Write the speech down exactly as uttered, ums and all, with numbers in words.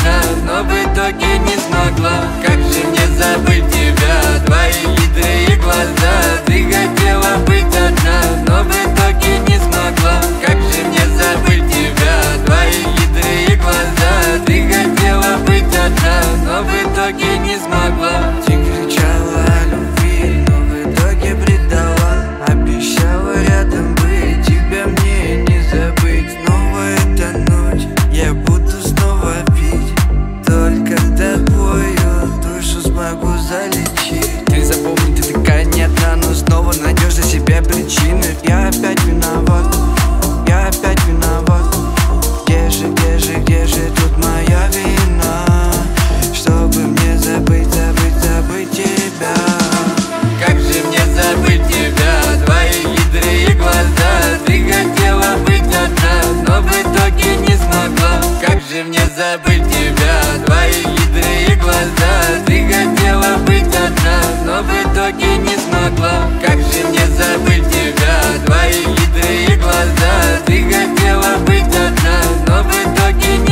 одна, но в итоге не смогла. Как же мне забыть тебя, твои хитрые глаза? Ты хотела быть одна, но в итоге не смогла. Как же мне забыть тебя, твои хитрые глаза? Ты хотела быть одна, но в итоге не смогла. Ты кричала о любви, но в итоге предала. Обещала рядом быть, тебя мне не забыть. Снова эта ночь, я буду снова пить. Только тобою душу смогу залечить. Ты запомни, ты такая не одна, но снова найдешь для себя причины. Я опять виноват, я опять виноват. Где же, где же, где же тут моя вина? Чтобы мне забыть, забыть, забыть тебя. Как же мне забыть тебя, твои хитрые глаза? Ты хотела быть одна, но в итоге не смогла. Как же мне забыть тебя, твои хитрые глаза? Ты хотела быть одна, но в итоге не смогла. Как же мне забыть тебя, твои хитрые глаза? Ты хотела быть одна, но в итоге не